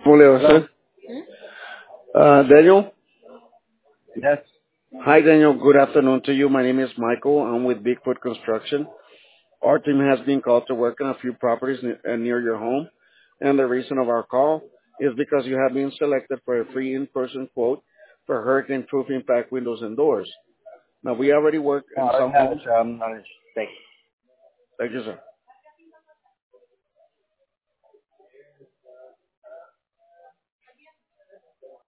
Hello, Hello. sir. Daniel? Yes. Hi, Daniel. Good afternoon to you. My name is Michael. I'm with Bigfoot Construction. Our team has been called to work on a few properties near your home, and the reason of our call is because you have been selected for a free in-person quote for hurricane-proof impact windows and doors. Now, we already work No, in I already some have it, homes. sir. I'm not interested. Thank you. Thank you, sir.